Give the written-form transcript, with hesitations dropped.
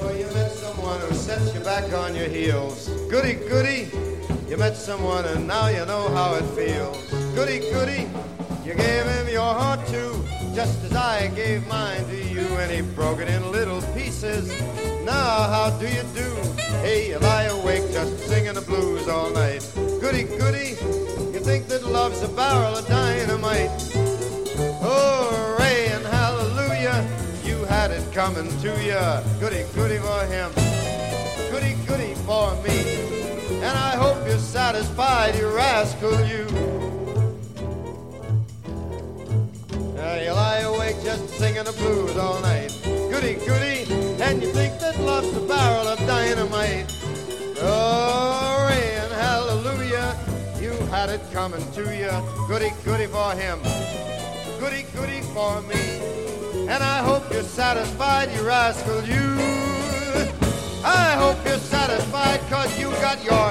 So you met someone who sets you back on your heels. Goody, goody, you met someone and now you know how it feels. Goody, goody, you gave him your heart too, just as I gave mine to you, and he broke it in little pieces. Now how do you do? Hey, you lie awake just singing the blues all night. Goody, goody, you think that love's a barrel of dynamite. Hooray and hallelujah, you had it coming to you. Goody, goody for him, goody, goody for me. And I hope you're satisfied, you rascal, you. You lie awake just singing the blues all night. Goody, goody, and you think that love's a barrel of dynamite. Hooray and hallelujah, you had it coming to you. Goody, goody for him, goody, goody for me. And I hope you're satisfied, you rascal, you. I hope you're satisfied, 'cause you got your